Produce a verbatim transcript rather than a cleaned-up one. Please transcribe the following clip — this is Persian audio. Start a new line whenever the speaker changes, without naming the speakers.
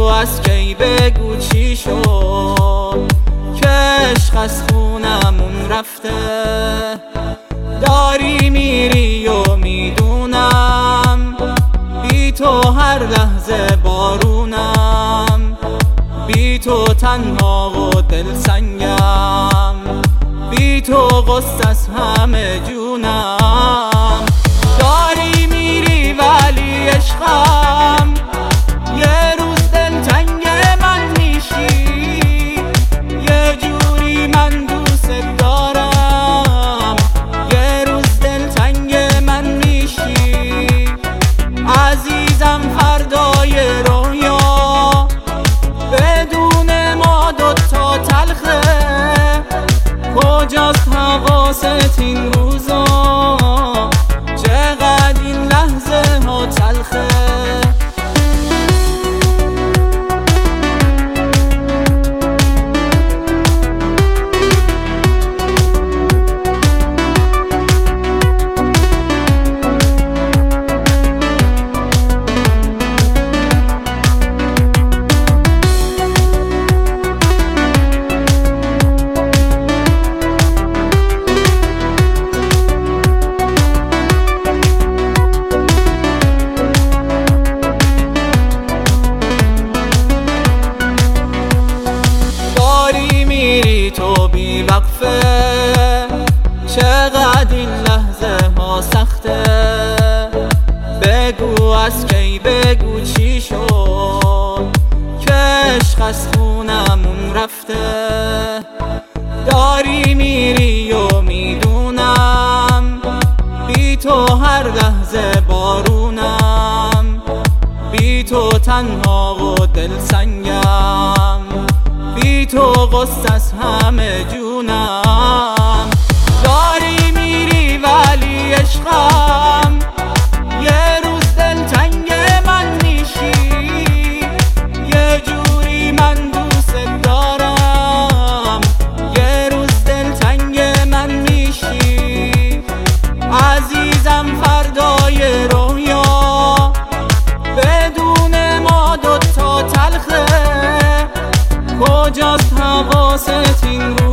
از کی بگو چی شد که عشق از خونمون رفته. داری میری و میدونم بی تو هر لحظه بارونم، بی تو تنها و دلسنگم، بی تو غصه از همه جونم. داری میری ولی عشقم یه روز دلتنگ من میشی، یه جوری من دوست دارم یه روز دلتنگ من میشی. عزیزم فردای رویا بدون ما دوتا تلخه، کجاست حواست این روزا چقدر این لحظه ها تلخه. تو بی وقفه چقدر این لحظه ها سخته. بگو از کی بگو چی شد که عشق از خونمون رفته. داری میری و میدونم بی تو هر لحظه بارونم، بی تو تنها و دلسنگم، بی تو غصه از همه جونم. داری میری ولی عشقم یه روز دلتنگ من میشی، یه جوری من دوست دارم یه روز دلتنگ من میشی. عزیزم فردای رویا بدون ما دوتا تلخه، کجاست حواست این رو